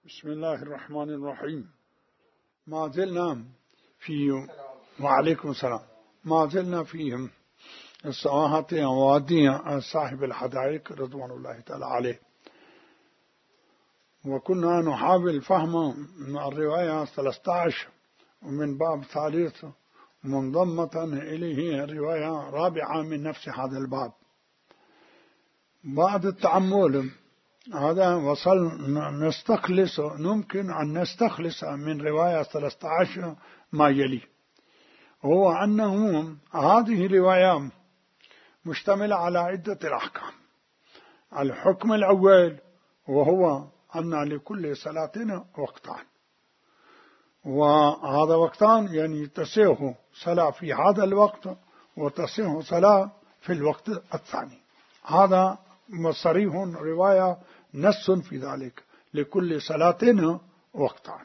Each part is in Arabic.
بسم الله الرحمن الرحيم. ما زلنا في وعليكم السلام. ما زلنا في السواحة ووادي صاحب الحدائق رضوان الله تعالى عليه، وكنا نحاول فهم الرواية 13 ومن باب ثالث منضمة إليه رواية رابعة من نفس هذا الباب. بعد التأمل هذا وصل نستخلص، ممكن أن نستخلص من رواية 13 ما يلي، هو أنه هذه الرواية مشتملة على عدة الأحكام. الحكم الأول وهو أن لكل صلاة وقتان، وهذا وقتان يعني تصح صلاة في هذا الوقت وتصح صلاة في الوقت الثاني. هذا صريح رواية نص في ذلك، لكل صلاة وقتان.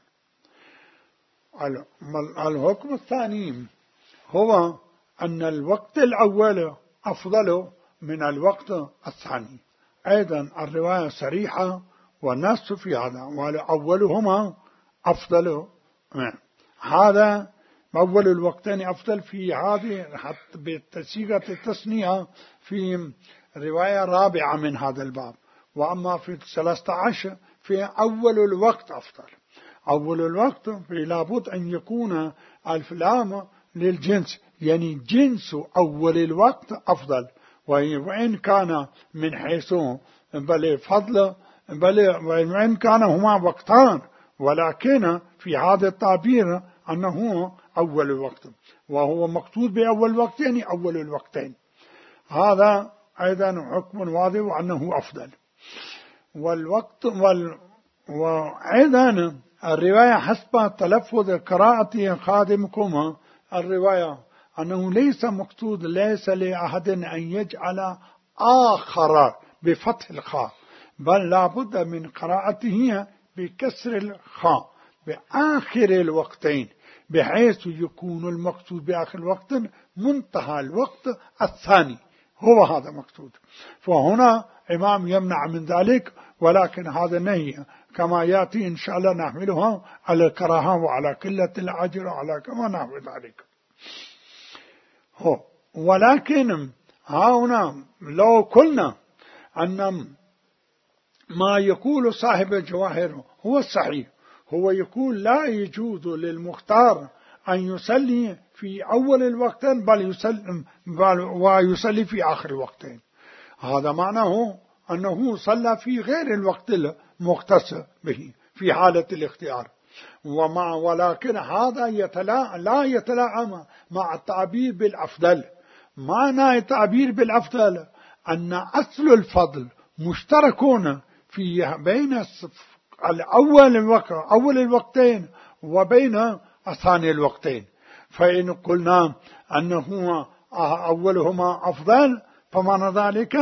الحكم الثاني هو أن الوقت الأول أفضل من الوقت الثاني، أيضا الرواية صريحة والنص في هذا، وأولهما أفضل هذا أول الوقتين أفضل في هذه بصيغة التثنية في رواية رابعة من هذا الباب. وأما في 13 في أول الوقت أفضل. أول الوقت لابد أن يكون الفلام للجنس، يعني جنس أول الوقت أفضل، وإن كان من حيث بل فضل وإن كان هما وقتان، ولكن في هذا التعبير أنه أول الوقت، وهو مقصود بأول الوقت يعني أول الوقتين. هذا أيضا حكم واضح وأنه أفضل. والوقت وأيضا الرواية حسب تلفظ قراءة خادمكم، الرواية أنه ليس مقصود، ليس لأحد أن يجعل آخر بفتح الخاء، بل لابد من قراءته بكسر الخاء بآخر الوقتين، بحيث يكون المقصود بآخر الوقت منتهى الوقت الثاني، هو هذا مقصود. فهنا إمام يمنع من ذلك، ولكن هذا نهي كما يأتي إن شاء الله نحملها على الكراهة وعلى قلة الأجر وعلى كما نحو ذلك. ولكن هنا لو قلنا أن ما يقول صاحب الجواهر هو الصحيح، هو يقول لا يجوز للمختار أن يصلي في أول الوقتين ويصلي في آخر الوقتين. هذا معناه أنه صلى في غير الوقت المختص به في حالة الاختيار. ولكن هذا لا يتلائم مع التعبير بالأفضل. معنى التعبير بالأفضل أن أصل الفضل مشتركون في بين أول الوقتين وبين ثاني الوقتين. فإن قلنا أنه أولهما أفضل، فمعنى ذلك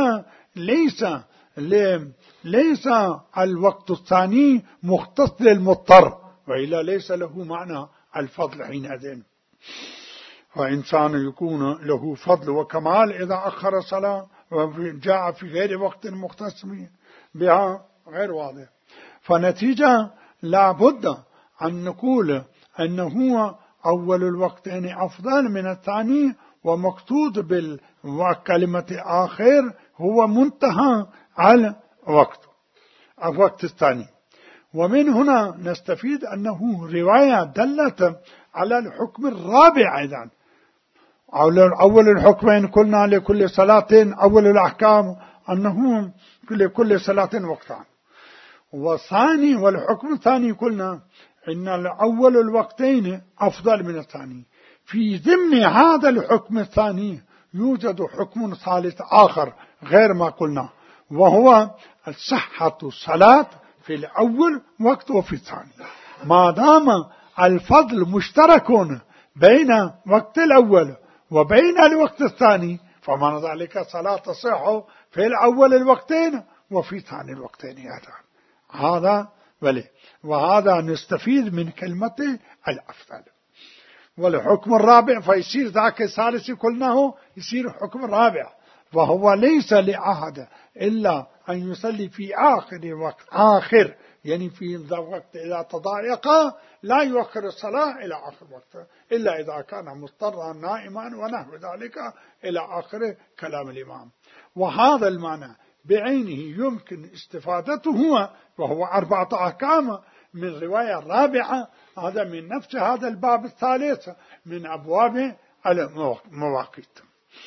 ليس الوقت الثاني مختص للمضطر، وإلا ليس له معنى الفضل حينئذ. فإنسان يكون له فضل وكمال إذا أخر صلاة وجاء في غير وقت مختص بها غير واضح. فنتيجة لابد أن نقول أنه أول الوقتين أفضل من الثاني، ومقصود بالكلمة آخر هو منتهى على الوقت الثاني. ومن هنا نستفيد أنه رواية دلت على الحكم الرابع أيضا. أول الحكمين قلنا لكل صلاة، أول الأحكام أنه لكل صلاة وقتان. والثاني والحكم الثاني قلنا إن الأول الوقتين أفضل من الثاني. في ضمن هذا الحكم الثاني يوجد حكم ثالث آخر غير ما قلنا، وهو صحة الصلاة في الأول وقت وفي الثاني. ما دام الفضل مشترك بين وقت الأول وبين الوقت الثاني، فمعنى ذلك صلاة تصح في الأول الوقتين وفي ثاني الوقتين. هذا وهذا نستفيد من كلمة الأفضل. والحكم الرابع فيصير ذاك الثالث قلناه يصير حكم رابع، وهو ليس لأحد إلا أن يصلي في آخر وقت، آخر يعني في ذا وقت إذا تضايق لا يؤخر الصلاة إلى آخر وقت إلا إذا كان مضطرا نائما ونحو ذلك إلى آخر كلام الإمام. وهذا المعنى بعينه يمكن استفادته وهو 4 أحكام من رواية رابعة، هذا من نفس هذا الباب الثالث من أبواب المواقيت.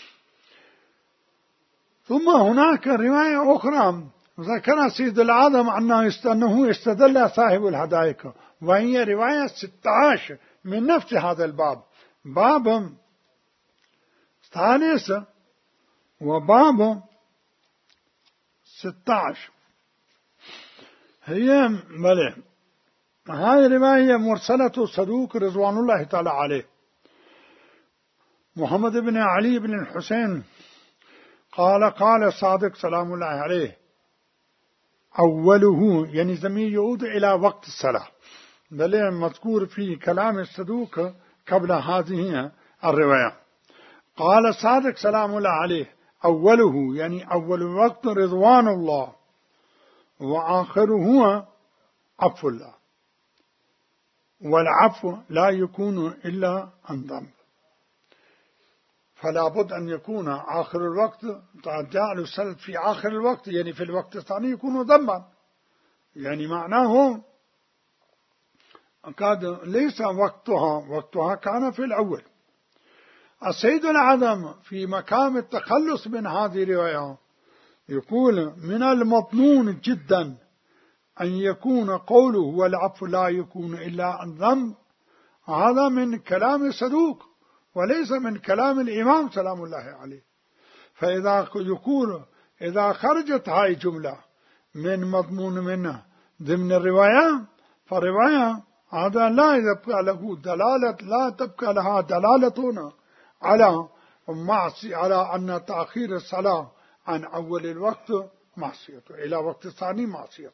ثم هناك رواية أخرى ذكر سيد العظم أنه يستدل صاحب الحدائق، وهي رواية 16 من نفس هذا الباب، باب ثالث وباب 16. هي بلى هاي رواية مرسلة صدوق رضوان الله تعالى عليه محمد بن علي بن الحسين قال صادق سلام الله عليه أوله، يعني ضمير يعود إلى وقت الصلاة، بل مذكور في كلام الصدوق قبل هذه الرواية. قال صادق سلام الله عليه أوله يعني أول وقت رضوان الله، وآخره عفو الله، والعفو لا يكون إلا عن ذنب، فلا بد أن يكون آخر الوقت جعل السلب في آخر الوقت، يعني في الوقت الثاني يكون ذنبا، يعني معناه قد ليس وقتها كان في الأول. السيد العظم في مقام التخلص من هذه الرواية يقول من المظنون جدا أن يكون قوله والعفو لا يكون إلا عن ذنب، هذا من كلام صدوق وليس من كلام الإمام سلام الله عليه. فإذا يقول إذا خرجت هاي جملة من مضمون منه ضمن الرواية، فالرواية هذا لا يبقى له دلالة، لا تبقى لها دلالة على أن تأخير الصلاة عن أول الوقت معصية إلى وقت الثاني معصية.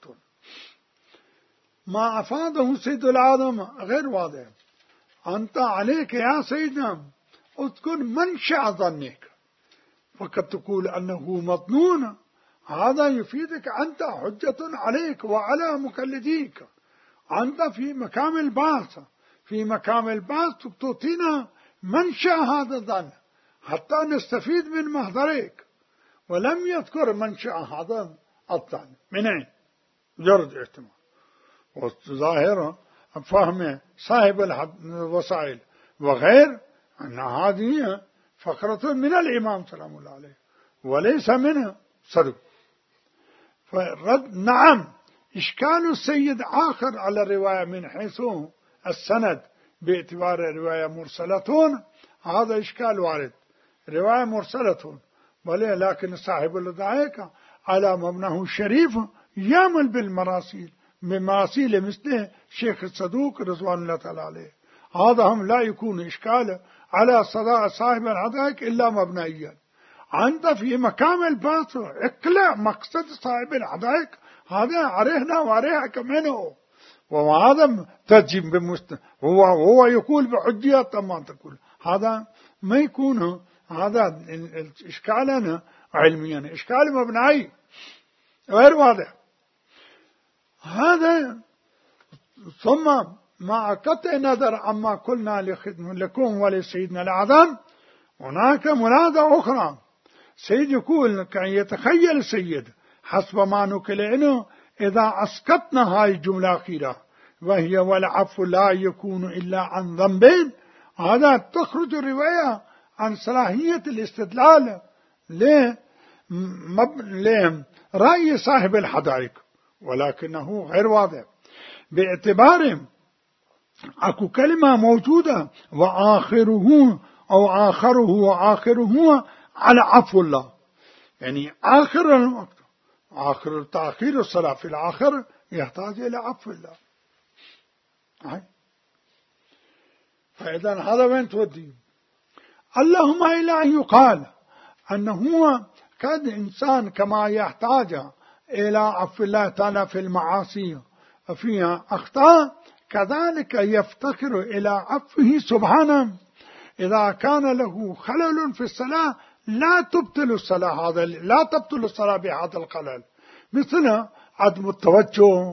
ما أفاده سيد العظم غير واضح. أنت عليك يا سيدنا اذكر منشأ ظنك، فقد تقول أنه مظنون، هذا يفيدك أنت حجة عليك وعلى مقلديك، أنت في مقام البحث، في مقام البحث تعطينا منشأ هذا الظن حتى نستفيد من محضرك، ولم يذكر منشأ هذا الظن منين جرد احتمال. والظاهر فهم صاحب الوسائل وغير أن هذه فقرة من الإمام سلام الله عليه وليس منه صدق. فرد نعم إشكال السيد آخر على الرواية من حيث السند باعتبار رواية مرسلة، هذا إشكال وارد، رواية مرسلة لكن صاحب الحدائق على مبناه الشريف يعمل بالمراسيل بمراسيل مثل شيخ الصدوق رضوان الله تعالى عليه، هذا هم لا يكون إشكال على صاحب الحدائق إلا مبنائيا. أنت في مقام البحث اقلع مقصد صاحب الحدائق، هذا عرينا وعريك منه، وهذا تجيب هو يقول بحجية ما تقول، هذا ما يكون هذا إشكالنا علميا، إشكال مبنائي غير واضح هذا. ثم مع قطع نظر عما قلنا لكم ولسيدنا الأعظم، هناك ملاحظة أخرى. سيد يقول كان يتخيل السيد حسب ما نقل عنه إذا أسقطنا هاي الجملة الأخيرة وهي والعفو لا يكون إلا عن ذنبين، هذا تخرج الرواية عن صلاحية الاستدلال لرأي صاحب الحدائق، ولكنه غير واضح باعتبار أكو كلمة موجودة وآخره أو آخره وآخره على عفو الله، يعني آخر الوقت، آخر تأخير الصلاة في الآخر يحتاج إلى عفو الله. فإذا هذا وين تودي؟ اللهم إلا أن يقال أنه كان إنسان كما يحتاج إلى عفو الله تعالى في المعاصي وفيها أخطاء، كذلك يفتقر إلى عفوه سبحانه إذا كان له خلل في الصلاة. لا تبطل الصلاة، لا تبطل الصلاة بهذا الخلل، مثل عدم التوجه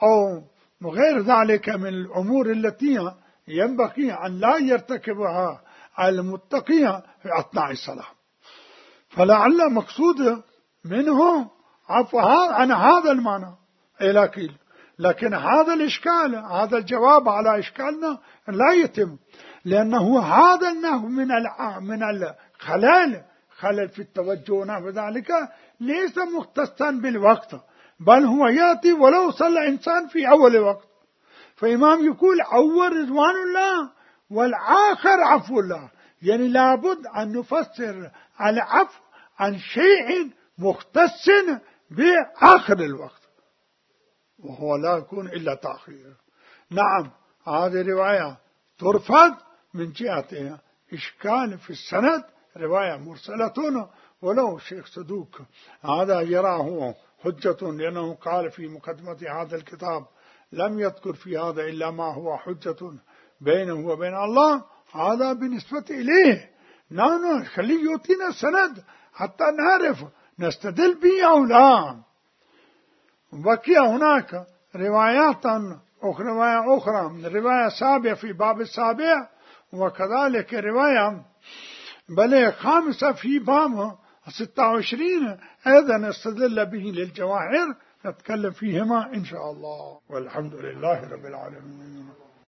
أو غير ذلك من الأمور التي ينبغي أن لا يرتكبها المتقي في أثناء الصلاة. فلعل مقصود منه عفو عن هذا المعنى إلى كيل، لكن هذا الإشكال، هذا الجواب على إشكالنا لا يتم، لأنه هذا النحو من خلل في التوجه ونحو ذلك ليس مختصا بالوقت، بل هو يأتي ولو صلى إنسان في أول وقت، فإمام يقول أول رضوان الله والآخر عفو الله، يعني لابد أن نفسر العفو عن شيء مختص بآخر الوقت، وهو لا يكون إلا تأخير. نعم هذه رواية ترفض من جهة إشكال في السند، رواية مرسلة، ولو شيخ صدوق هذا يراه حجة، لأنه قال في مقدمة هذا الكتاب لم يذكر في هذا إلا ما هو حجة بينه وبين الله، هذا بالنسبة إليه. نحن خليه يعطينا السند حتى نعرف نستدل به أو لا. بقي هناك روايات أخرى من رواية سابعة في باب السابع، وكذلك رواية بل خامسة في باب 26 أيضا نستدل به للجواهر، نتكلم فيهما إن شاء الله، والحمد لله رب العالمين.